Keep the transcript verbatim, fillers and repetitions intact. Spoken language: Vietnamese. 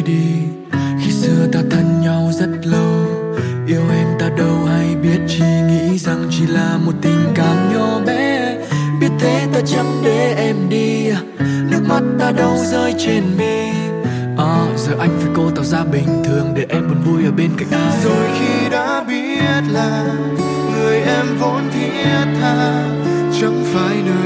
đi. Khi xưa ta thân nhau rất lâu, yêu em ta đâu hay biết chi, nghĩ rằng chỉ là một tình cảm nhỏ bé. Biết thế ta chẳng để em đi, nước mắt ta đâu rơi trên mi. À, giờ anh phải cố tỏ ra bình thường để em buồn vui ở bên cạnh ai. Rồi khi đã biết là người em vốn thiết tha chẳng phải nơi